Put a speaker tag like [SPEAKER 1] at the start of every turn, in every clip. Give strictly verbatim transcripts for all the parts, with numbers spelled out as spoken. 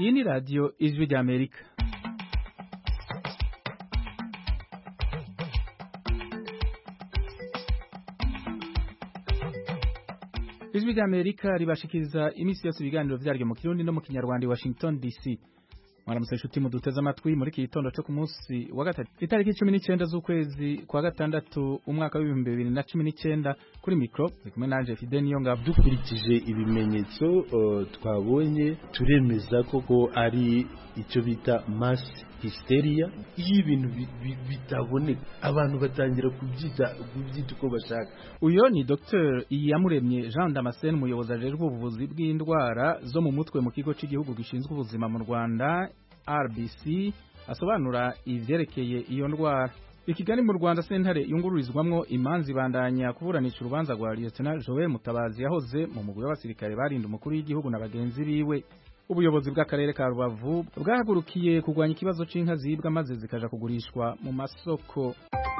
[SPEAKER 1] Iyi ni radiyo Ijwi ry'Amerika. Ijwi ry'Amerika ribashikiriza imisi yose ibiganiro vyaryo mu Kirundi no mu Kinyarwanda i Washington D C. Mwaramutse nshuti muduteze amatwi muri iki gitondo cyo ku munsi wa gatatu itariki cumi n'icenda z'ukwezi kwa gatandatu umwaka w'ibihumbi bibiri na cumi n'icenda. Kuri mikro kumwe nanje Fidel Niyongabo.
[SPEAKER 2] Dukurikije ibimenyetso uh, twabonye turemeza koko ari icyo bita mass hysteria. Iyo ibintu bitaboneka abantu batangira kubyita kubyita uko bashaka.
[SPEAKER 1] Uyo ni Docteur Iyamuremye Jean Damascene, umuyobozi ajejwe ubuvuzi bw'indwara zo mu mutwe mu kigo cy'igihugu gishinzwe ubuzima mu Rwanda R B C, asobanura ivyerekeye iyo ndwara. Ikigali mu Rwanda sentare yungururizwamwo imanzi bandanya kuburanisha urubanza rwa Lieutenant Joel Mutabazi yahoze mu mugwi w'abasirikare barinda umukuru w'igihugu na bagenzi biwe. Ubuyobozi bw'akarere ka Rubavu bwahagurukiye kurwanya ikibazo c'inka zibwa maze zikaja kugurishwa mu masoko.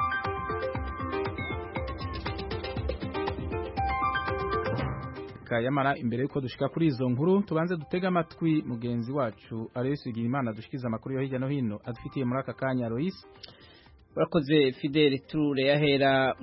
[SPEAKER 1] Yamara imbere yuko dushika kuri izo nkuru tubanze dutega amatwi mugenzi wacu Aloysi Bigirimana dushikiza amakuru yo hirya no hino adufitiye muri aka kanya. Aloysi,
[SPEAKER 3] urakoze Fidel. Ture yahera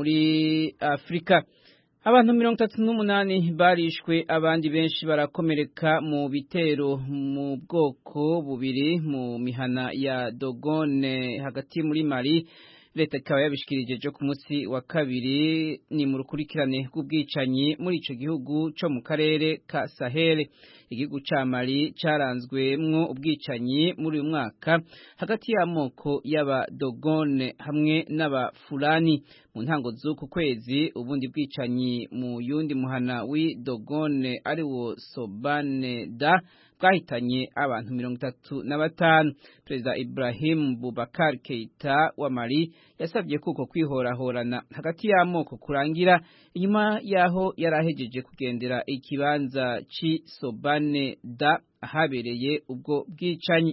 [SPEAKER 3] muri Afrika. Abantu mirongo itatu n'umunani barishwe, abandi benshi barakomereka mu bitero mu bwoko bubiri mu mihana ya Dogone hagati muri Mali. Leta ikaba yabishikirije jo ku munsi wa kabiri ni mu rukurikirane rw'ubwicanyi muri ico gihugu co mu karere ka Sahel. Igihugu ca Mali caranzwemwo ubwicanyi muri uyu mwaka hagati y'amoko y'aba Dogone hamwe n'aba Fulani. Mu ntango z'uku kwezi ubundi bwicanyi mu yundi muhana wi Dogone ari wo Sobane da bwahitanye abantu mirongo itatu na batanu. Perezida Ibrahim Boubacar Keita wa Mali yasabye kuko kwihorahorana hagati y'amoko kurangira inyuma yaho yarahejeje kugendera ikibanza ci Sobane da habereye ubwo bwicanyi.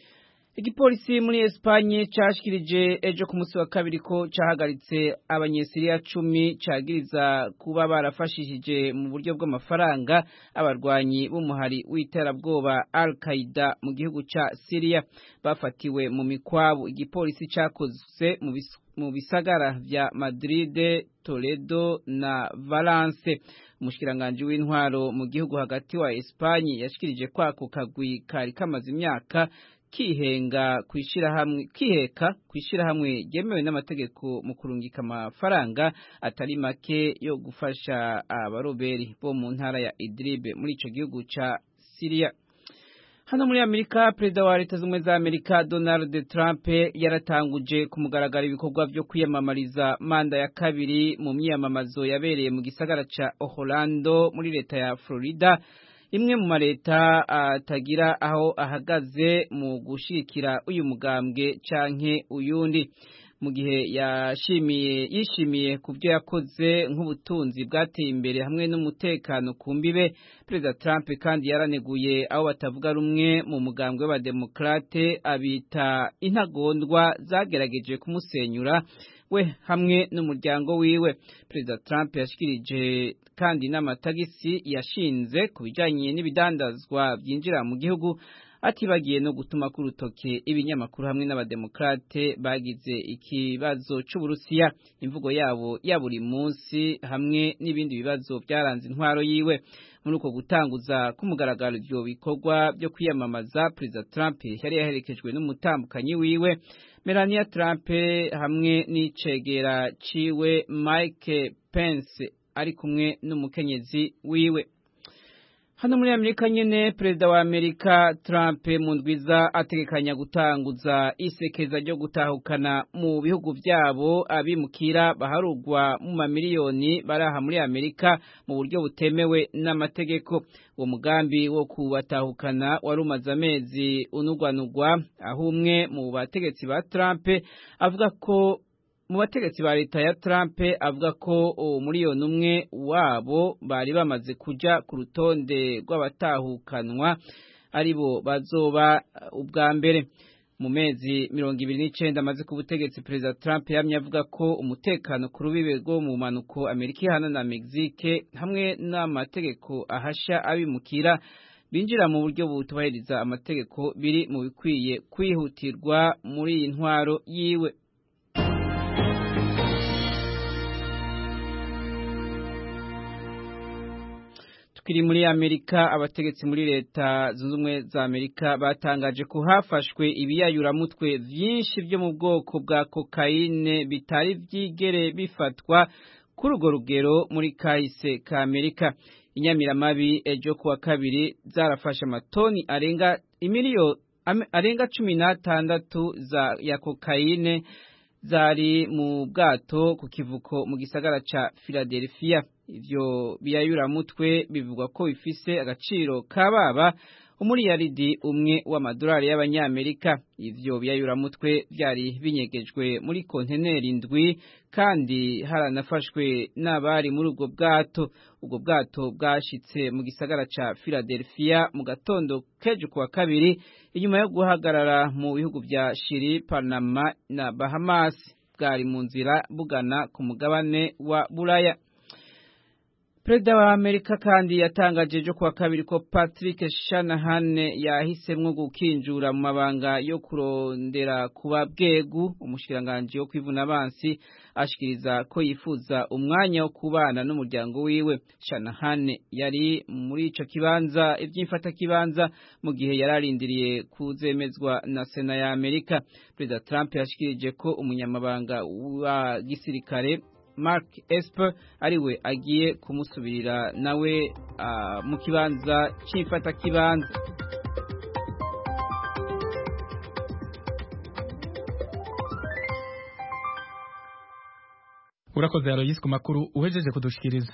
[SPEAKER 3] Igipolisi muri Espanye cashikirije ejo ku munsi wa kabiri ko cahagaritse abanyesiriya cumi cagiriza kuba barafashishije mu buryo bw'amafaranga abarwanyi b'umuhari w'iterabwoba Al-Qaeda mu gihugu ca Syria. Bafatiwe mu mikwabu igipolisi cakoze mu mu bisagara vya Madrid, Toledo na Valence. Umushikiranganje w'intwaro mu gihugu hagati wa Espanye yashikirije kwako kagwi kari kamaze imyaka kihenga kwishira hamwe kiheka kwishira hamwe yemewe n'amategeko mu kurungika amafaranga atari make yo gufasha abaroberi bo mu ntara ya Idlib muri ico gihugu ca Syria. Hano muri Amerika, Perezida wa Leta Zunze za Amerika Donald Trump yaratanguje ku mugaragaro ibikorwa byo kwiyamamariza manda ya kabiri mu myiyamamazo yabereye mu gisagara ca Orlando muri leta ya Florida, imwe mu mareta atagira uh, aho ahagaze mu gushikira uyu mugambwe canke uyundi. Mu gihe yashimiye yishimiye kubyo yakoze nk'ubutunzi bwateye imbere hamwe n'umutekano ku mbibe, Perezida Trump kandi yaraneguye aho batavuga rumwe mu mugambwe w'abademokrate abita intagondwa zagerageje kumusenyura we hamwe n'umuryango wiwe. Perezida Trump yashikirije kandi n'amatagisi yashinze ku bijanye n'ibidandazwa byinjira mu gihugu, atibagiye no gutuma ku rutoke ibinyamakuru hamwe n'abademokrate bagize ikibazo c'Uburusiya, imvugo yabo ya buri munsi hamwe n'ibindi bibazo byaranze intwaro yiwe. Muri uko gutanguza kumugaragaro ivyo bikorwa byo kwiyamamaza, Perezida Trump yari yaherekejwe n'umutambukanyi wiwe Melania Trump hamwe n'icegera ciwe Mike Pence ari kumwe n'umukenyezi wiwe. Hano muri Amerika nyene, Perezida wa Amerika Trump mu ndwiza ategekanya gutanguza isekeza ryo gutahukana mu bihugu vyabo abimukira baharugwa mu mamiliyoni baraha muri Amerika mu buryo butemewe n'amategeko. Uwo mugambi wo kubatahukana warumaze amezi unugwanugwa, aho umwe mu bategetsi ba Trump avuga ko mu bategetsi ba leta ya Trump avuga ko umuriyoni umwe wabo bari bamaze kuja ku rutonde rw'abatahukanwa aribo bazoba ubwa mbere. Mu mezi mirongo ibiri n'icenda amaze ku butegetsi, Perezida Trump yamye avuga ko umutekano ku rubibe rwo mu manuko Amerika ihana na Mexique hamwe n'amategeko ahasha abimukira binjira mu buryo butubahiriza amategeko biri mu bikwiye kwihutirwa muri iyi ntwaro yiwe. Tukiri muri Amerika, abategetsi muri leta zunze ubumwe za Amerika batangaje ko hafashwe ibiyayuramutwe vyinshi byo mu bwoko bwa kokaine bitari vyigere bifatwa kuri urwo rugero muri kahise ka Amerika. Inyamiramabi ejo kuwa kabiri zarafashe amatoni arenga imiliyo arenga cumi n'atandatu za ya kokaine zari mu bwato ku kivuko mu gisagara ca Philadelphia. Ivyo biyayuramutwe bivugwa ko bifise agaciro kababa umuriyaridi umwe w'amadolari y'abanyamerika. Ivyo biyayuramutwe vyari binyegejwe muri konteneri indwi kandi haranafashwe n'abari muri ubwo bwato. Ubwo bwato bwashitse mu gisagara ca Philadelphia mu gatondo kejo kuwa kabiri inyuma yo guhagarara mu bihugu vya Chili, Panama na Bahamas. Bwari mu nzira bugana ku mugabane wa Buraya. Perezida wa Amerika kandi yatangaje ejo kuwa kabiri ko Patrick Shanahan yahisemwo gukinjura mu mabanga yo kurondera kuba bwegu. Umushikiranganje wo kwivuna abansi ashikiriza ko yifuza umwanya wo kubana n'umuryango wiwe. Shanahan yari muri ico kibanza ivy'imfata kibanza mu gihe yararindiriye kuzemezwa na Sena ya Amerika. Perezida Trump yashikirije ko umunyamabanga wa gisirikare Mark Esper ariwe agiye kumusubirira nawe uh, mu kibanza c'imfata kibanza.
[SPEAKER 1] Urakoze Aloyse ku makuru uhejeje kudushikiriza.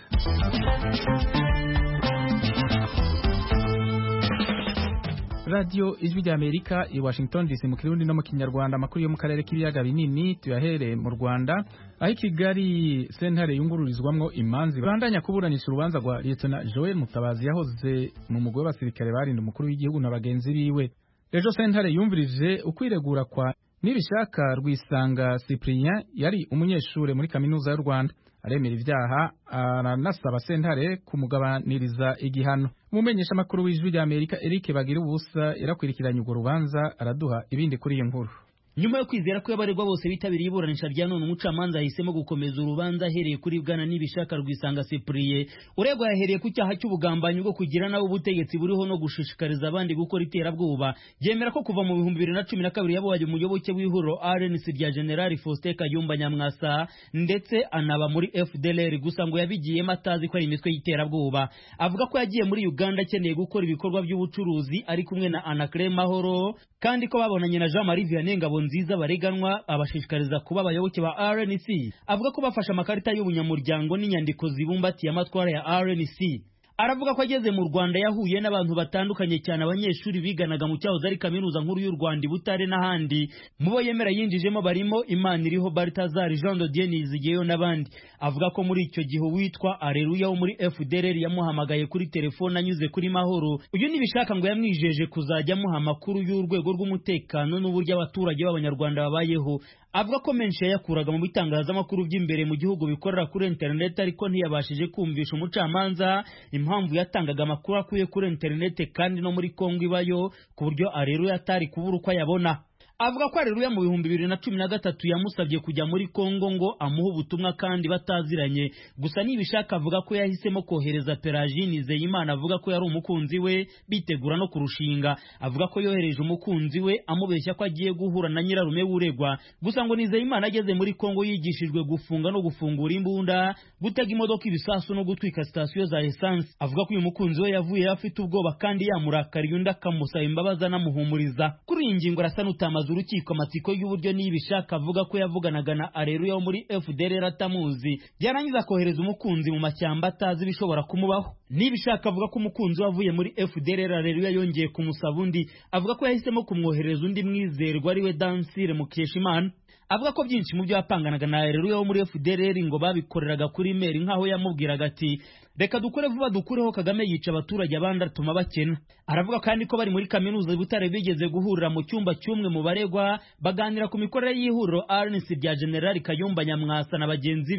[SPEAKER 1] Radio Ijwi rya Amerika i Washington D C mu Kirundi no mu Kinyarwanda. Amakuru yo mu karere k'ibiyaga binini tuyahere mu Rwanda, aho i Kigali sentare yungururizwamwo imanzi bandanya kuburanisha urubanza rwa Lieutenant Joel Mutabazi yahoze mu mugwi w'abasirikare barinda umukuru w'igihugu na bagenzi biwe. Ejo sentare yumvirije ukwiregura kwa Nibishaka Rwisanga Cyprien yari umunyeshure muri kaminuza y'u Rwanda. Aremera ivyaha aranasaba sentare kumugabaniriza igihano. Umumenyesha makuru w'Ijwi rya Amerika Eric Bagira ubusa irakwirikiranya urwo rubanza araduha ibindi kuri iyo nkuru.
[SPEAKER 4] Nyuma yo kwizera ko yabaregwa bose bitabiriye iburanisha rya none, umucamanza yahisemo gukomeza urubanza ahereye kuri bwana Nibishaka Rwisanga Cyprien. Uregwa yahereye ku cyaha cy'ubugambanyi bwo kugira nawe ubutegetsi buriho no gushishikariza abandi gukora iterabwoba. Yemera ko kuva mu bihumbi bibiri na cumi na kabiri yabaye umuyoboke w'ihuriro R N C rya General Faustin Kayumba Nyamwasa ndetse anaba muri F D L R, gusa ngo yabigiyemo atazi ko ari imitwe y'iterabwoba. Avuga ko yagiye muri Uganda akeneye gukora ibikorwa by'ubucuruzi ari kumwe na Anacre Mahoro, kandi ko babonanye na Jean Marie Vianney Ngabonziza bareganwa abashishikariza kuba abayoboke ba R N C. Avuga ko bafashe amakarita y'ubunyamuryango n'inyandiko zibumbatiye amatwara ya R N C. Aravuga ko ageze mu Rwanda yahuye n'abantu batandukanye cyane, abanyeshuri biganaga mu cyahoze ari kaminuza nkuru y'u Rwanda Butare n'ahandi. Mubo yemera yinjijemo barimo Imaniriho Balthazar, Jean de Dieu Nizigeyo n'abandi. Avuga ko muri icyo gihe witwa Areruya wo muri F D L R yamuhamagaye kuri telefone anyuze kuri Mahoro. Uyu Nibishaka ngo yamwijeje kuzajya amuha amakuru y'urwego rw'umutekano n'uburyo abaturage b'Abanyarwanda babayeho. Avuga ko menshi yakuraga mu bitangazamakuru by'imbere mu gihugu bikorera kuri internet, ariko ntiyabashije kumvisha umucamanza impamvu yatangaga amakuru akuye kuri internet kandi no muri Kongo ibayo, ku buryo Areruya atari kubura uko ayabona. Avuga ko Areruya mu bihumbi bibiri na cumi na gatatu yamusabye kujya muri Kongo ngo amuhe ubutumwa kandi bataziranye. Gusa Nibishaka avuga ko yahisemo kohereza Pelagie Nizeyimana, avuga ko yari umukunzi we bitegura no kurushinga. Avuga ko yohereje umukunzi we amubeshya ko agiye guhura na nyirarume w'uregwa. Gusa ngo Nizeyimana ageze muri Kongo yigishijwe gufunga no gufungura imbunda, gutega imodoka ibisasu no gutwika sitasiyo za essence. Avuga ko uyu mukunzi we yavuye afite ubwoba kandi yamurakariye, undi akamusaba imbabazi anamuhumuriza. Kuri iyi ngingo arasa n'utamaze urukiko amatiko y'uburyo Nibishaka avuga ko yavuganaga na Areruya wo muri F D L R atamuzi, byarangiza kohereza umukunzi mu mashyamba atazi bishobora kumubaho. Nibishaka avuga ko umukunzi wavuye muri F D L R Areruya yongeye kumusaba undi. Avuga ko yahisemo kumwohereza undi mwizerwa ariwe Dansire Mukeshimana. Avuga ko byinshi mu byo yapanganaga na Areruya wo muri F D L R ngo babikoreraga kuri mail, nkaho yamubwiraga ati reka dukore vuba dukureho Kagame yica abaturage abandi atuma bakena. Aravuga kandi ko bari muri kaminuza Butare bigeze guhurira mu cyumba cy'umwe mu baregwa baganira ku mikorere y'ihuriro R N C rya General Kayumba Nyamwasa na bagenzi be.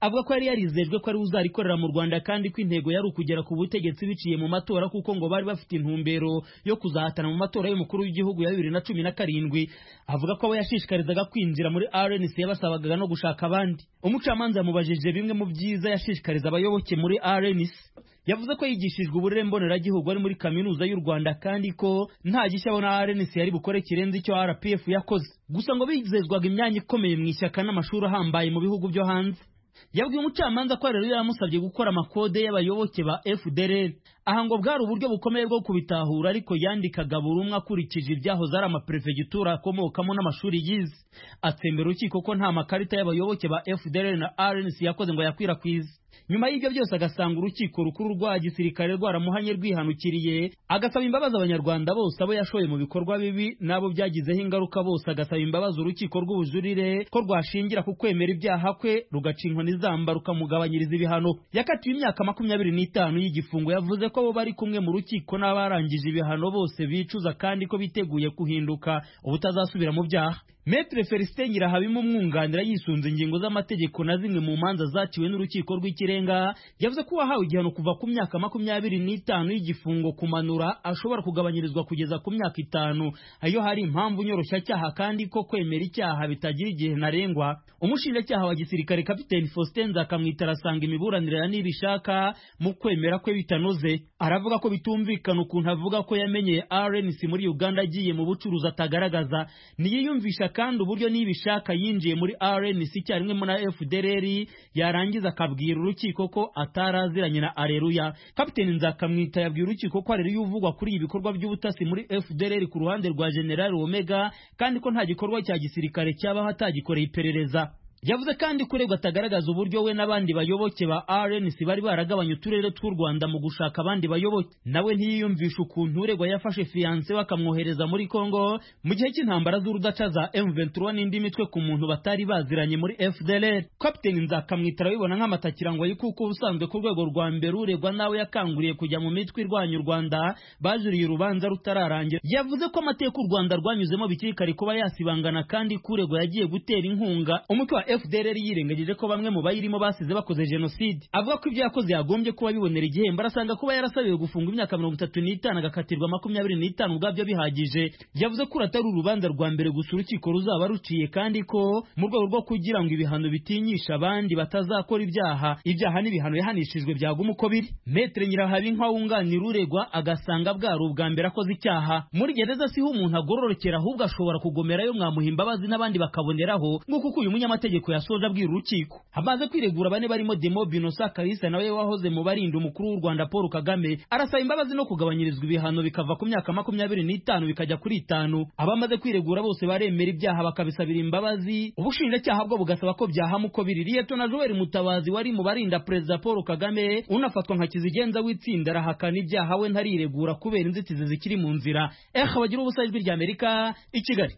[SPEAKER 4] avuga ko yari yarizejwe ko ari uzarikorera mu Rwanda kandi ko intego yari ukugera ku butegetsi biciye mu matora kuko ngo bari bafite intumbero yo kuzahatana mu matora y'umukuru w'igihugu ya bibiri na cumi na karindwi. Avuga ko abo yashishikarizaga kwinjira muri R N C yabasabaga no gushaka abandi. Umucamanza yamubajije bimwe mu byiza yashishikariza abayoboke muri R N C. Yavuze ko yigishijwe uburere mboneragihugu ari muri kaminuza y'u Rwanda kandi ko nta gishya abona R N C yari bukore kirenze icyo R P F yakoze. Gusa ngo bizezwaga imyanya ikomeye mu ishyaka n'amashuri ahambaye mu bihugu byo hanze. Yabwiye umucamanza ko rero yamusabye gukora amakode y'abayoboke ba F D L R. Aha ngo bwari uburyo bukomeye bwo kubitahura, ariko yandikaga buri umwe akurikije ibyahoze ari amaprefegitura akomokamo n'amashuri yize. Atsembera urukiko ko nta makarita y'abayoboke ba F D L R na R N C yakoze ngo yakwirakwize. Nyuma y'ibyo byose agasanga urukiko rukuru rwa gisirikare rwaramuhanye rwihanukiriye, agasaba imbabazi abanyarwanda bose abo yashoye mu bikorwa bibi nabo byagizeho ingaruka bose, agasaba imbabazi urukiko rw'ubujurire ko rwashingira ku kwemera ibyaha kwe rugaca inkoni zamba rukamugabanyiriza ibihano. Yakatiwe imyaka makumyabiri n'itanu y'igifungo. Yavuze ko abo bari kumwe mu rukiko n'abarangije ibihano bose bicuza kandi ko biteguye kuhinduka ubutazasubira mu byaha. Maître Felicien Nyirahabima umwunganira yisunze ingingo z'amategeko na zimwe mu manza zaciwe n'urukiko rw'ikirenga, yavuze ko wahawe igihano kuva ku myaka makumyabiri n'itanu y'igifungo kumanura ashobora kugabanyirizwa kugeza ku myaka itanu ayo hari impamvu nyoroshyacyaha kandi ko kwemera icyaha bitagira igihe ntarengwa. Umushinjacyaha wa gisirikare Kapiteni Faustin Nzakamwita arasanga imiburanire nibishaka mu kwemera kwe bitanoze. Aravuga ko bitumvikana ukuntu avuga ko yamenyeye R N C muri Uganda agiye mu bucuruzi atagaragaza, niyiyumvisha kandi uburyo nibishaka yinjiye muri R N C cyarimwe mu na F D L R yarangiza akabwira urukiko ko ataraziranye na Areruya. Kapiteni Nzakamwita yabwiye urukiko ko Areruya uvugwa kuri ibikorwa by'ubutasi muri F D L R ku ruhande rwa General Omega kandi ko nta gikorwa cya gisirikare cyabaho atagikoreye iperereza. Yavuze kandi kuregwa atagaragaza uburyo we n'abandi bayoboke ba R N C bari baragabanya uturere tw'u Rwanda mu gushaka abandi bayoboke. Nawe ntiyiyumvisha ukuntu uregwa yafashe fiance bakamwohereza muri Kongo mu gihe cy'intambara z'urudaca za M vingt-trois n'indi mitwe ku muntu batari baziranye muri F D L R. Kapiteni Nzakamwita arabibona nk'amatakirango y'ikuko ubusanzwe ku rwego rwa mbere uregwa nawe yakanguriye kujya mu mitwe irwanya u Rwanda bajuriye urubanza rutararangira. Yavuze ko amateka u Rwanda rwanyuzemo bikirikari kuba yasibangana kandi kuregwa yagiye gutera inkunga umutwe wa F D L R yirengagije ko bamwe mu bayirimo basize bakoze genocide. Avuga ko ibyo yakoze yagombye kuba bibonera igihembo. Arasanga kuba yarasabiwe gufunga imyaka mirongo itatu n'itanu agakatirwa makumyabiri n'itanu ubwabyo bihagije. Yavuze ko atari urubanza rwa mbere gusa urukiko ruzaba ruciye kandi ko mu rwego rwo kugira ngo ibihano bitinyisha abandi batazakora ibyaha, ibyaha n'ibihano yahanishijwe byaguma uko biri. Maître Nyirahabima wunganira uregwa agasanga bwari ubwa mbere akoze icyaha. Muri gereza siho umuntu agororokera, ahubwo ashobora kugomerayo mwamuha imbabazi n'abandi bakaboneraho, nk'uko uyu munyamategeko yasoje abwira urukiko. Hamaze kwiregura bane barimo Demo Binosa Kalisa nawe wahoze mu barinda umukuru w'u Rwanda Paul Kagame, arasaba imbabazi no kugabanyirizwa ibihano bikava ku myaka makumyabiri n'itanu bikajya kuri itanu. Abamaze kwiregura bose baremera ibyaha bakabisabira imbabazi, ubushinjacyaha bwo bugasaba ko byahama uko biri. Liyetona Joel Mutabazi wari mu barinda Perezida Paul Kagame unafatwa nka kizigenza w'itsinda arahakana ibyaha we ntariregura kubera inzitizi zikiri mu nzira. Eh bagira ubusa ijwi rya Amerika i Kigali.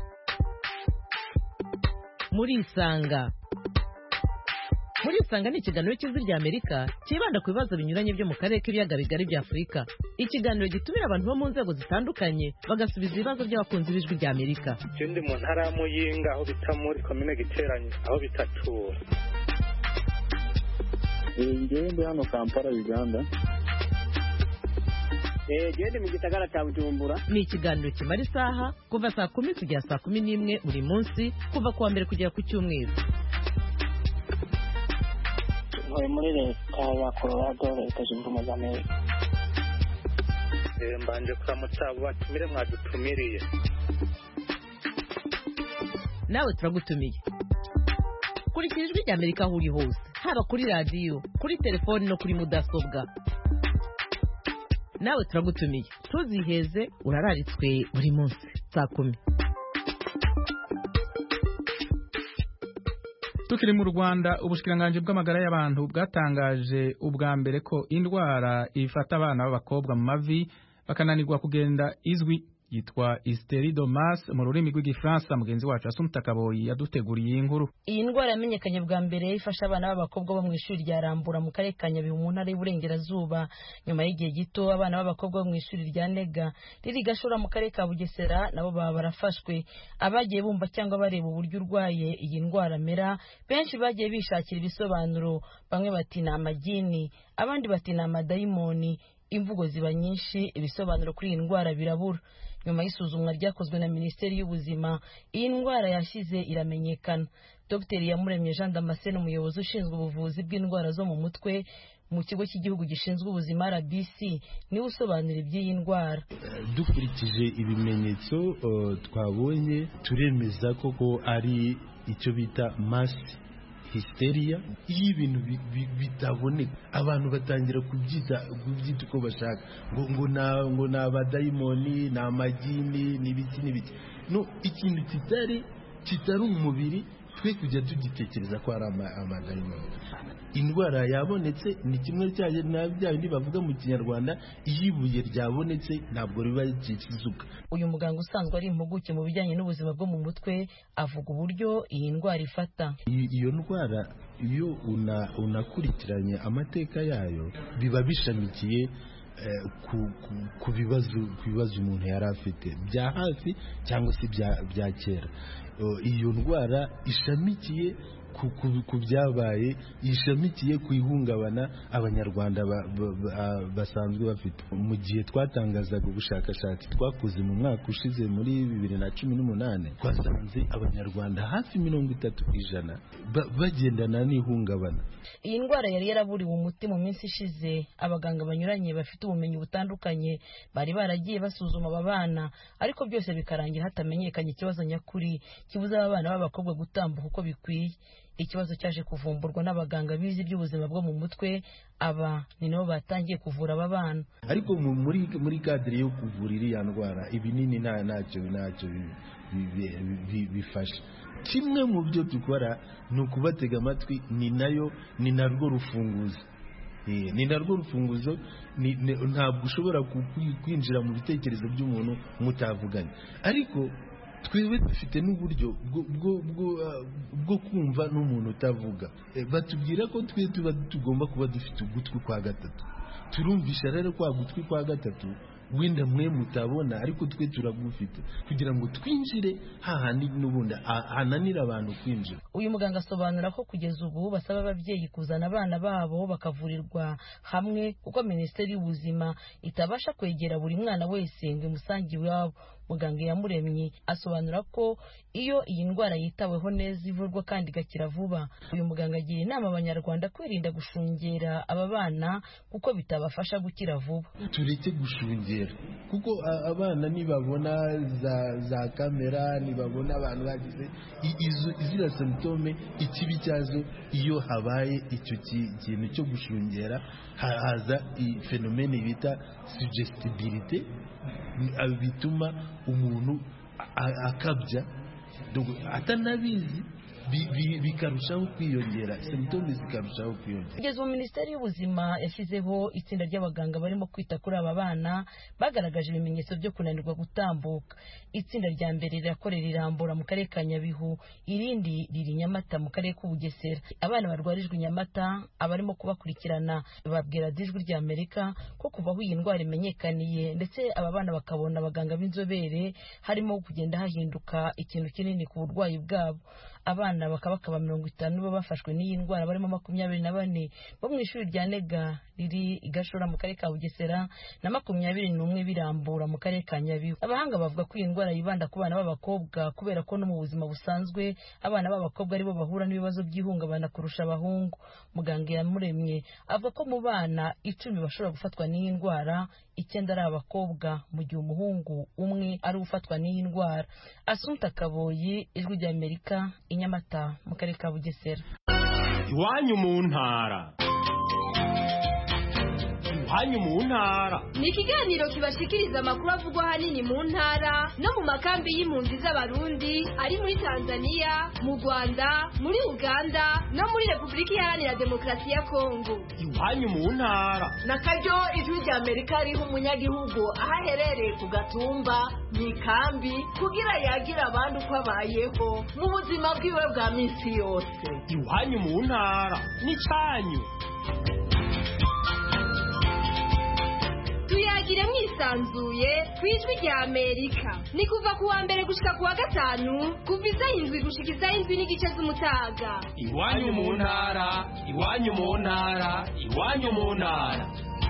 [SPEAKER 5] Muri Isanga Muri Isanga ni ikiganiro cy'ijwi rya Amerika kibanda ku bibazo binyuranye byo mu karere k'ibiyaga bigari bya Afurika. Ikiganiro gitumira abantu bo mu nzego zitandukanye bagasubiza ibibazo by'abakunzi b'ijwi rya Amerika.
[SPEAKER 6] Ndi mu ntara ya Muyinga aho bita muri komine Giteranye aho bitatura.
[SPEAKER 7] Ngiye ndi hano Kampala Uganda.
[SPEAKER 8] Eh gende mu gisagara cya Bujumbura.
[SPEAKER 5] Ni ikiganiro kimara isaha kuva saa kumi kugera saa kumi n'imwe buri munsi kuva kuwa mbere kugera ku cyumweru.
[SPEAKER 8] Ntuye muri leta ya Colorado leta zunze ubumwe za Amerika.
[SPEAKER 6] Eh mbanje kuramutsa abo batumire mwadutumiriye.
[SPEAKER 5] Nawe turagutumiye. Kurikira ijwi rya Amerika aho uri hose, haba kuri radio, kuri telefoni no kuri mudasobwa. Nawe turagutumiye. Tuziheze urararitswe buri munsi saa kumi.
[SPEAKER 1] Tukiri mu Rwanda, ubushikiranganje bw'amagara y'abantu bwatangaje ubwa mbere ko indwara ifata abana b'abakobwa mu mavi bakananirwa kugenda izwi yitwa hysteridomas mu rurimi rw'igifaransa. Mugenzi wacu Asumta Kaboyi yaduteguriye inkuru.
[SPEAKER 9] Iyi ndwara yamenyekanye bwa mbere ifasha abana b'abakobwa bo mu ishuri rya Rambura mu karere ka Nyabihu mu ntara y'Iburengerazuba. Nyuma y'igihe gito abana b'abakobwa bo mu ishuri rya Nega riri Gashora mu karere ka Bugesera nabo baba barafashwe. Abagiye bumva cyangwa bareba uburyo urwaye iyi ndwara mera benshi bagiye bishakira ibisobanuro. Bamwe bati ni amagini, abandi bati ni amadayimoni. Imvugo ziba nyinshi, ibisobanuro kuri iyi ndwara birabura. Nyuma y'isuzumwa ryakozwe na Minisiteri y'Ubuzima, iyi ndwara yashyize iramenyekana. Dr Iyamuremye Jean Damascene, umuyobozi ushinzwe ubuvuzi bw'indwara zo mu mutwe mu kigo cy'igihugu gishinzwe ubuzima R B C, niwe usobanura iby'iyi ndwara.
[SPEAKER 2] Dukurikije ibimenyetso uh, twabonye turemeza koko ari icyo bita mass hysteria. Iyo ibintu bitaboneka abantu batangira kubyita kubyita uko bashaka, ngo ngo na ngo na abadayimoni na amagini n'ibiki n'ibiki. No, ikintu kitari kitari umubiri twe kujya tugitekereza ko ari amadayimoni. Indwara yabonetse ni kimwe cyaje na bya bindi bavuga mu Kinyarwanda, iyo ibuye ryabonetse ntabwo riba rikizuka.
[SPEAKER 9] Uyu muganga usanzwe ari impuguke mu bijyanye n'ubuzima bwo mu mutwe avuga uburyo iyi ndwara ifata.
[SPEAKER 2] Iyo ndwara iyo unakurikiranye amateka yayo biba bishamikiye ku bibazo ku bibazo umuntu yari afite bya hafi cyangwa se bya kera. Iyo ndwara ishamikiye ku byabaye, ishamikiye ku ihungabana abanyarwanda basanzwe bafite. Mu gihe twatangazaga ubushakashatsi twakoze mu mwaka ushize muri bibiri na cumi n'umunani, twasanze abanyarwanda hafi mirongo itatu ku ijana bagendana n'ihungabana.
[SPEAKER 9] Iyi ndwara yari yaraburiwe umuti mu minsi ishize. Abaganga banyuranye bafite ubumenyi butandukanye bari baragiye basuzuma aba bana, ariko byose bikarangira hatamenyekanye ikibazo nyakuri kibuza aba bana b'abakobwa gutambuka uko bikwiye. Ikibazo cyaje kuvumburwa n'abaganga bize iby'ubuzima bwo mu mutwe, aba ni nabo batangiye kuvura aba bana.
[SPEAKER 2] Ariko muri muri kadire yo kuvura iriya ndwara ibinini nta ntacyo ntacyo bifasha. Kimwe mu byo dukora ni ukubatega amatwi, ni nayo ni narwo rufunguzo. Ni narwo rufunguzo. Ntabwo ushobora kwinjira mu bitekerezo by'umuntu mutavuganye, ariko twebwe dufite n'uburyo bwo kumva n'umuntu utavuga. Batubwira ko twe tuba tugomba kuba dufite ugutwi kwa gatatu. Turumvisha rero kwa gutwi kwa gatatu wenda mwe mutabona, ariko twe turagufite kugira ngo twinjire hahandi n'ubundi hananira abantu kwinjira.
[SPEAKER 9] Uyu muganga asobanura ko kugeza ubu basaba ababyeyi kuzana abana babo bakavurirwa hamwe, kuko Minisiteri y'Ubuzima itabasha kwegera buri mwana wese ngo imusange iwabo. Muganga Iyamuremye asobanura ko iyo iyi ndwara yitaweho neza ivurwa kandi igakira vuba. Uyu muganga agira inama abanyarwanda kwirinda gushungera aba bana kuko bitabafasha gukira vuba.
[SPEAKER 2] Tureke gushungera kuko abana nibabona za za kamera, nibabona abantu bagize izira symptome, ikibi cyazo iyo habaye icyo kintu cyo gushungera haza fenomene bita suggestibility, bituma umuntu akabya atanabizi bikarushaho kwiyongera, symptoms zikarushaho kwiyongera.
[SPEAKER 9] Kugeza ubu Minisiteri y'Ubuzima yashyizeho itsinda ry'abaganga barimo kwita kuri aba bana bagaragaje ibimenyetso byo kunanirwa gutambuka. Itsinda rya mbere rirakorera Irambura mu karere ka Nyabihu, irindi riri Nyamata mu karere k'Ubugesera. Abana barwarijwe Nyamata abarimo kubakurikirana babwira Ijwi rya Amerika ko kuva aho iyi ndwara imenyekaniye ndetse aba bana bakabona abaganga b'inzobere harimo kugenda hahinduka ikintu kinini ku burwayi bwabo. Abana bakaba bakaba mirongo itanu bo bafashwe n'iyi ndwara, barimo makumyabiri na bane bo mu ishuri rya Nega riri Gashora mu karere ka Bugesera na makumyabiri n'umwe birambura mu karere ka Nyabihu. Abahanga bavuga ko iyi ndwara yibanda ku bana b'abakobwa kubera ko no mu buzima busanzwe abana b'abakobwa aribo bahura n'ibibazo by'ihungabana kurusha abahungu. Muganga Iyamuremye avuga ko mu bana icumi bashobora gufatwa n'iyi ndwara, icyenda ari abakobwa mu gihe umuhungu umwe ari ufatwa n'iyi ndwara. Asumta Kaboyi, Ijwi rya Amerika, Nyamata mu karere ka Bugesera.
[SPEAKER 10] Iwanyu mu ntara. iwanyu mu ntara.
[SPEAKER 11] Ni ikiganiro kibashikiriza amakuru avugwa ahanini mu ntara no mu makambi y'impunzi z'abarundi ari muri Tanzania, mu Rwanda, muri Uganda no muri Repubulika Iharanira Demokarasi ya Kongo.
[SPEAKER 10] Iwanyu mu ntara.
[SPEAKER 12] Na karyo ijwi rya Amerika riha umunyagihugu aho aherereye ku gatumba mu ikambi kugira yagira abandi uko abayeho mu buzima bwiwe bwa minsi yose.
[SPEAKER 10] Iwanyu mu ntara n'icyanyu.
[SPEAKER 11] Tuyagire mwisanzuye kwijwi rya Amerika. Ni kuva kuwa mbere gushika kuwa gatanu kuva isaha indwi gushika isaha indwi n'igice z'umutaga.
[SPEAKER 10] Iwanyu mu ntara, iwanyu mu ntara, iwanyu mu ntara.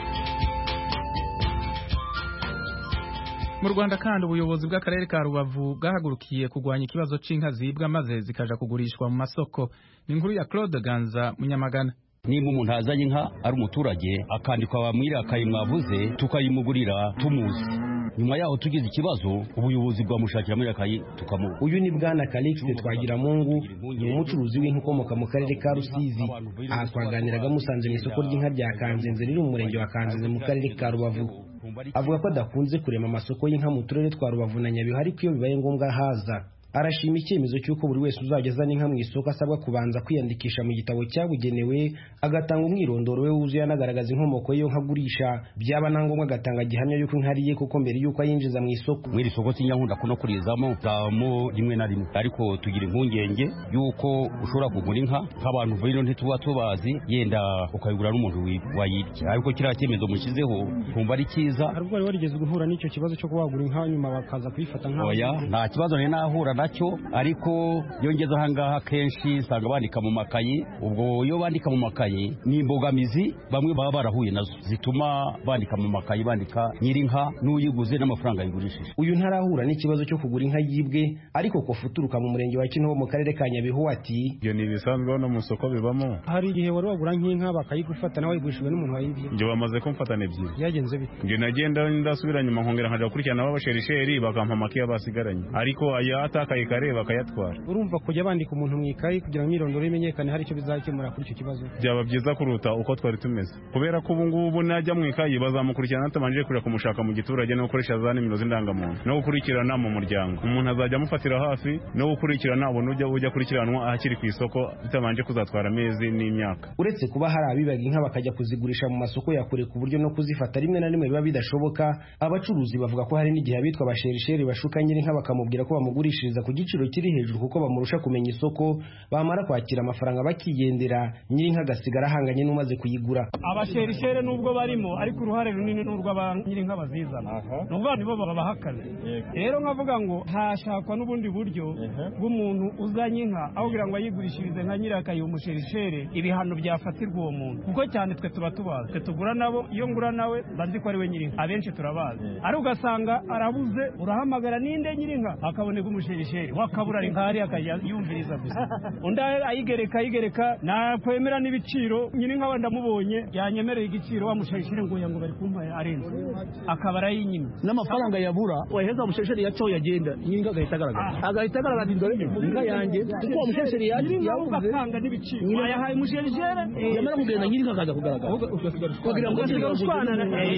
[SPEAKER 1] Mu Rwanda kandi ubuyobozi bw'akarere ka Rubavu bwahagurukiye kugwanya ikibazo c'inka zibwa maze zikaja kugurishwa mu masoko. Ni inkuru ya Claude Ganza Munyamagana.
[SPEAKER 13] Niba umuntu azanye inka ari umuturage akandikwa bamwira akayimwavuze tukayimugurira tumuzi, nyuma yaho tugize ikibazo ubuyobozi bwamushakira muri akayi tukamu.
[SPEAKER 14] Uyu ni bwana Calixte Twagiramungu, ni umucuruzi w'inka ukomoka mu karere ka Rusizi. Aha twaganiraga musanze mu isoko ry'inka rya Kanzenze riri mu murenge wa Kanzenze mu karere ka Rubavu. Avuga ko adakunze kurema amasoko y'inka mu turere twa Rubavu na Nyabihu, ariko iyo bibaye ngombwa haza. Arashima icyemezo cy'uko buri wese uzajya azana inka mu isoko asabwa kubanza kwiyandikisha mu gitabo cyabugenewe, agatanga umwirondoro we wuzuye anagaragaza inkomoko y'iyo nka agurisha, byaba na ngombwa agatanga gihamya y'uko inka ariye kuko mbere y'uko ayinjiza mu isoko.
[SPEAKER 13] Mwiri soko sinyankunda kuno kurizamo zamo rimwe na rimwe, ariko tugira impungenge y'uko ushobora kugura inka nk'abantu bino ntituba tubazi, yenda ukayigura n'umuntu wayirya, ariko kiriya cyemezo mushizeho kumva ari cyiza.
[SPEAKER 15] Ariko wari warigeze guhura n'icyo kibazo cyo kuwagura inka nyuma bakaza kuyifata nka
[SPEAKER 13] oya, nta kibazo nari nahura nacyo, ariko yongeza ahangaha kenshi usanga bandika mu makayi. Ubwo iyo bandika mu makayi ni imbogamizi bamwe baba barahuye nazo zituma bandika mu makayi bandika nyirinka n'uyiguze n'amafaranga yigurishije.
[SPEAKER 14] Uyu ntarahura n'ikibazo cyo kugura inka yibwe, ariko ko futuruka mu murenge wa Kintobo mu karere ka Nyabihu ati
[SPEAKER 16] ibyo ni ibisanzwe no mu soko bibamo.
[SPEAKER 15] Hari igihe wari wagura nk'inka bakayigufata nawe yigurishijwe n'umuntu wayibye.
[SPEAKER 16] Njye bamaze kumfata n'ebyiri.
[SPEAKER 15] Yagenze bite?
[SPEAKER 16] Njye nagenda ndasubira nyuma nkongera nkaja gukurikirana n'abasherisheri bakampa makiya basigaranye, ariko aya atakaye kare bakayatwara.
[SPEAKER 15] Urumva kujya bandika umuntu mu ikayi kugira ngo imyirondoro imenyekane hari icyo bizakemura kuri icyo kibazo?
[SPEAKER 16] Byaba byiza kuruta uko twari tumeze, kubera ko ubu ngubu najya mu ikayi bazamukurikirana atamanje kuja kumushaka mu giturage no gukoresha za nimero z'indangamuntu no gukurikirana mu muryango. Umuntu azajya amufatira hafi no gukurikirana ubona ujya ujya kurikiranwa ahakiri ku isoko bitabanje kuzatwara amezi n'imyaka.
[SPEAKER 14] Uretse kuba hari abibaga inka bakajya kuzigurisha mu masoko ya kure ku buryo no kuzifata rimwe na rimwe biba bidashoboka, abacuruzi bavuga ko hari n'igihe abitwa abasherisheri bashuka nyir'inka bakamubwira ko bamugurishiriza ku giciro kiri hejuru kuko bamurusha kumenya isoko, bamara kwakira amafaranga bakigendera, nyir'inka agasigara ahanganye n'umaze kuyigura.
[SPEAKER 15] Abasherishere nubwo barimo, ariko uruhare runini n'urwa nyir'inka bazizana, nubwo nibo babahakaze. Rero nkavuga ngo hashakwa n'ubundi buryo bw'umuntu uzanye inka aho kugira ngo ayigurishirize nka nyirakayi umusherishere, ibihano byafatirwa uwo muntu, kuko cyane twe tuba tubazi, twe tugura nabo, iyo ngura nawe bazi ko ari we nyir'inka, abenshi turabazi. Ari ugasanga arabuze, urahamagara ninde nyir'inka akaboneka umusherishere, wakabura inkari akajya yumviriza gusa, undi ayigereka ayigereka nakwemera n'ibiciro, nyir'inka wenda mubonye yanyemereye igiciro, wamusherishere ngo yango bari kumpa arenze akaba arayinyima
[SPEAKER 17] n'amafaranga yabura, waheza umusherishere yaco yagenda nyir'inka agahita agaragara agahita agaragara indore inka yanjye kuko umusherishere yavuze akanga n'ibiciro ayahaye umusherishere yamara kugenda nyir'inka akaza kugaragara kugira ngo asigare ushwana.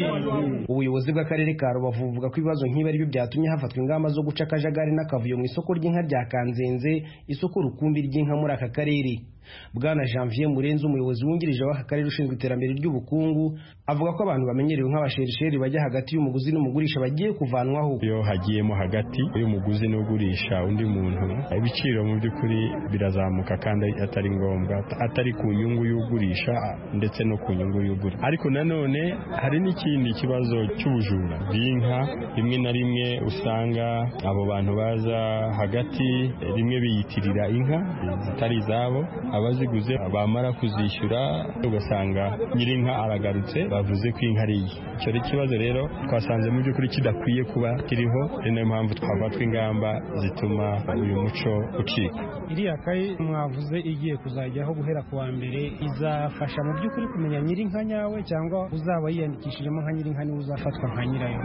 [SPEAKER 14] Ubuyobozi bw'akarere ka Rubavu buvuga ko ibibazo nk'ibi ari byo byatumye hafatwa ingamba zo guca akajagari n'akavuyo mu isoko ry'inka rya Kanzenze, isoko rukumbi ry'inka muri aka karere. Bwana Janvier Murenzi, umuyobozi wungirije w'aka karere ushinzwe iterambere ry'ubukungu, avuga ko abantu bamenyerewe nk'abasherisheri bajya hagati y'umuguzi n'umugurisha bagiye kuvanwaho.
[SPEAKER 18] Iyo hagiyemo hagati y'umuguzi n'ugurisha undi muntu, ibiciro mu by'ukuri birazamuka kandi atari ngombwa, atari ku nyungu y'ugurisha ndetse no ku nyungu y'ugura. Ariko nanone hari n'ikindi kibazo cy'ubujura bw'inka, rimwe na rimwe usanga abo bantu baza hagati rimwe biyitirira inka zitari izabo, abaziguze bamara kuzishyura ugasanga nyir'inka aragarutse bavuze ko inka ari iye. Icyo ari ikibazo rero twasanze mu by'ukuri kidakwiye kuba kiriho, ni nayo mpamvu twafatwa ingamba zituma uyu muco ucika.
[SPEAKER 15] Iriya kayi mwavuze igiye kuzajyaho guhera ku wa mbere, izafasha mu by'ukuri kumenya nyir'inka nyawe cyangwa uzaba yiyandikishijemo nka nyir'inka niwe uzafatwa nka nyirayo?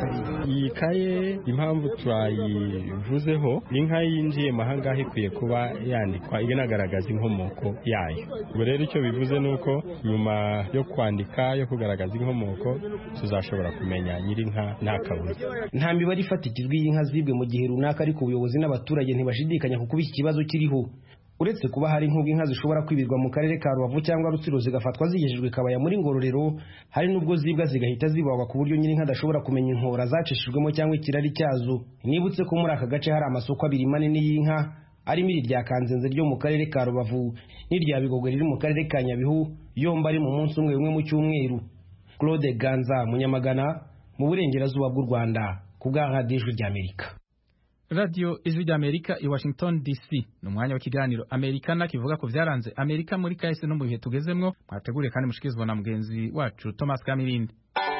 [SPEAKER 18] Iyi kaye impamvu twayivuzeho, inka yinjiye mahangaha ikwiye kuba yandikwa inagaragaza inkomoko inkomoko yayo. Ubwo rero icyo bivuze ni uko nyuma yo kwandika yo kugaragaza inkomoko tuzashobora kumenya nyir'inka nta kabuza.
[SPEAKER 14] Nta mibare ifatikizwa y'inka zibwe mu gihe runaka, ariko ubuyobozi n'abaturage ntibashidikanya ku kuba iki kibazo kiriho. Uretse kuba hari nk'ubwo inka zishobora kwibirwa mu karere ka Rubavu cyangwa Rutsiro zigafatwa zigejejwe Kabaya muri Ngororero, hari n'ubwo zibwa zigahita zibagwa ku buryo nyir'inka adashobora kumenya inkora zacishijwemo cyangwa ikirari cyazo. Nibutse ko muri aka gace hari amasoko abiri manini y'inka, arimo iri rya Kanzenze ryo mu karere ka Rubavu n'irya Bigogwe riri mu karere ka Nyabihu, yombi ari mu munsi umwe umwe mu cyumweru. Claude Ganza, Munyamagana, mu burengerazuba bw'u Rwanda, ku bwa Radio Ijwi ry'Amerika.
[SPEAKER 1] Radio Ijwi ry'Amerika i Washington D C ni umwanya w'ikiganiro Amerikana kivuga ku byaranze Amerika muri kahise no mu bihe tugezemwo. Mwateguriye kandi mushikizwa na mugenzi wacu Thomas Kamirindi.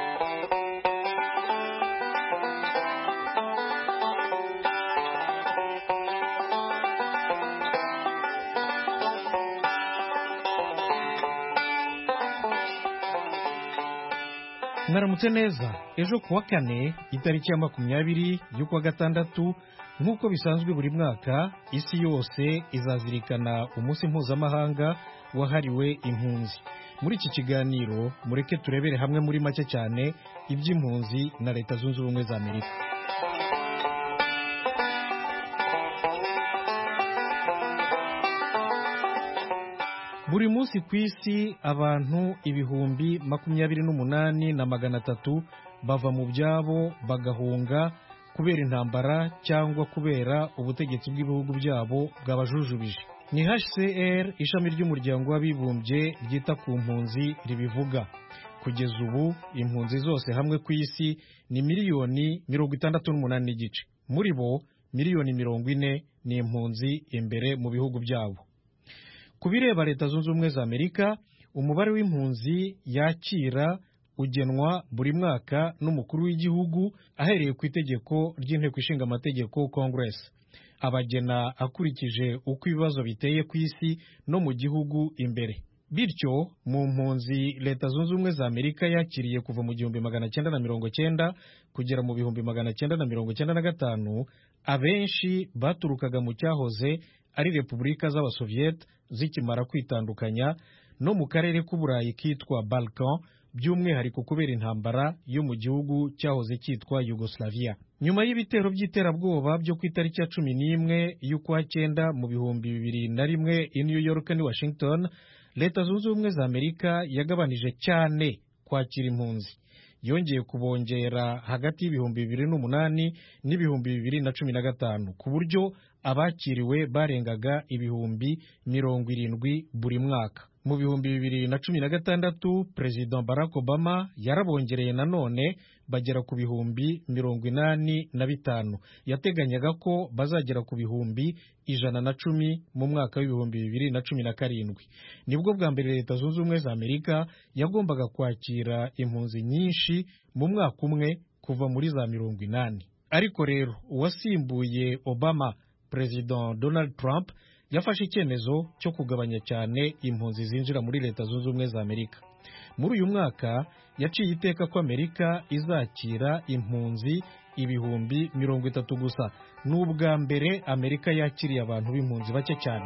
[SPEAKER 19] Mwaramutse neza. Ejo kuwa kane itariki ya makumyabiri y'ukwa gatandatu, nk'uko bisanzwe buri mwaka, isi yose izazirikana umunsi mpuzamahanga wahariwe impunzi. Muri iki kiganiro mureke turebere hamwe muri make cyane iby'impunzi na Leta Zunze Ubumwe za Amerika. Buri munsi ku isi abantu ibihumbi makumyabiri n'umunani na magana atatu bava mu byabo bagahunga kubera intambara cyangwa kubera ubutegetsi bw'ibihugu byabo bwabajujubije. Ni H C R, ishami ry'umuryango w'abibumbye ryita ku mpunzi, ribivuga. Kugeza ubu impunzi zose hamwe ku isi ni miliyoni mirongo itandatu n'umunani n'igice. Muri bo miliyoni mirongo ine ni impunzi imbere mu bihugu byabo. Ku bireba Leta Zunze Ubumwe za Amerika, umubare w'impunzi yakira ugenwa buri mwaka n'umukuru w'igihugu ahereye ku itegeko ry'inteko ishinga amategeko Congress. Abagena akurikije uko ibibazo biteye ku isi no mu gihugu imbere. Bityo mu mpunzi Leta Zunze Ubumwe za Amerika yakiriye kuva mu gihumbi magana cyenda na mirongo cyenda kugera mu bihumbi magana cyenda na mirongo cyenda na gatanu, abenshi baturukaga mu cyahoze ari Repubulika z'Abasoviet zikimara kwitandukanya no mu karere k'Uburayi kitwa Balkan, by'umwihariko kubera intambara yo mu gihugu cyahoze cyitwa Yugoslavia. Nyuma y'ibitero by'iterabwoba byo ku itariki ya cumi n'imwe y'ukwa cyenda mu bihumbi bibiri na rimwe i New York ni Washington, Leta Zunze Ubumwe za Amerika yagabanije cyane kwakira impunzi. Yongeye kubongera hagati y'ibihumbi bibiri n'umunani n'ibihumbi bibiri na cumi na gatanu, ku buryo abakiriwe barengaga ibihumbi mirongo irindwi buri mwaka. Mu bihumbi bibiri na cumi na gatandatu, President Barack Obama yarabongereye nanone bagera ku bihumbi mirongo inani na bitanu. Yateganyaga ko bazagera ku bihumbi ijana na cumi mu mwaka w'ibihumbi bibiri na cumi na karindwi. Nibwo bwa mbere Leta Zunze Ubumwe za Amerika yagombaga kwakira impunzi nyinshi mu mwaka umwe kuva muri za mirongo inani. Ariko rero uwasimbuye Obama, President Donald Trump, yafashe icyemezo cyo kugabanya cyane impunzi zinjira muri Leta Zunze Ubumwe za Amerika. Muri uyu mwaka yaciye iteka ko Amerika izakira impunzi ibihumbi mirongo itatu gusa. N'ubwa mbere Amerika yakiriye abantu b'impunzi bake cyane.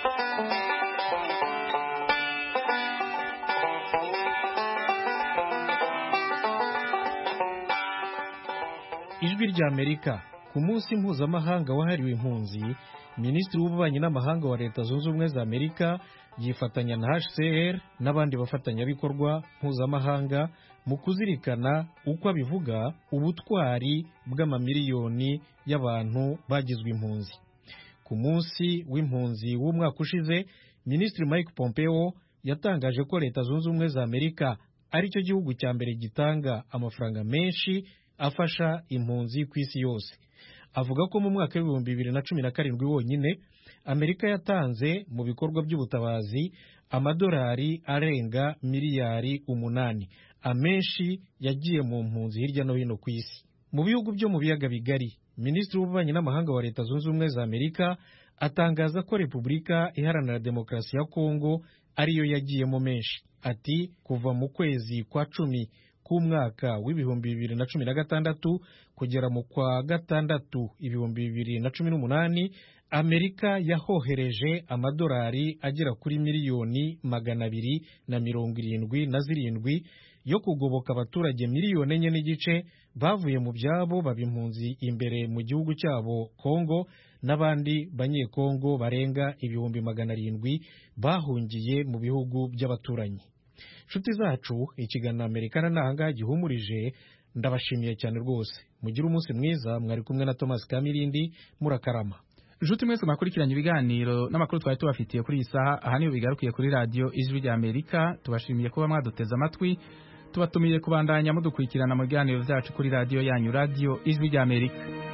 [SPEAKER 19] Ijwi rya Amerika. Ku munsi mpuzamahanga wahariwe impunzi, Minisitiri w'Ububanyi n'Amahanga wa Leta Zunze Ubumwe za Amerika yifatanya na H C R n'abandi bafatanyabikorwa mpuzamahanga mu kuzirikana uko abivuga ubutwari bw'amamiliyoni y'abantu bagizwe impunzi. Ku munsi w'impunzi w'umwaka ushize, Minisitiri Mike Pompeo yatangaje ko Leta Zunze Ubumwe za Amerika ari cyo gihugu cya mbere gitanga amafaranga menshi afasha impunzi ku isi yose. Avuga ko mu mwaka w'ibihumbi bibiri na cumi na karindwi wonyine Amerika yatanze mu bikorwa by'ubutabazi amadolari arenga miliyari umunani, amenshi yagiye mu mpunzi hirya no hino ku isi. Mu bihugu byo mu biyaga bigari, Minisitiri w'Ububanyi n'Amahanga wa Leta Zunze Ubumwe za Amerika atangaza ko Repubulika Iharanira Demokarasi ya Kongo ariyo yagiyemo menshi. Ati kuva mu kwezi kwa cumi k'umwaka w'ibihumbi bibiri na cumi na gatandatu kugera mu kwa gatandatu ibihumbi bibiri na cumi n'umunani, Amerika yahohereje amadolari agera kuri miliyoni magana abiri na mirongo irindwi na zirindwi yo kugoboka abaturage miliyoni enye n'igice bavuye mu byabo baba impunzi imbere mu gihugu cyabo Kongo n'abandi banyekongo barenga ibihumbi magana arindwi bahungiye mu bihugu by'abaturanyi. Nshuti zacu, ikiganiro Amerikana n'ahangaha gihumurije. Ndabashimiye cyane rwose. Mugire umunsi mwiza. Mwari kumwe na Thomas Kamirindi. Murakarama.
[SPEAKER 1] Nshuti mwese mwakurikiranye ibiganiro n'amakuru twari tubafitiye kuri iyi saha, aha niho bigarukiye kuri radio Ijwi rya Amerika. Tubashimiye kuba mwaduteze amatwi. Tubatumiye kubandanya mudukurikirana mu biganiro byacu kuri radio yanyu, Radio Ijwi rya Amerika.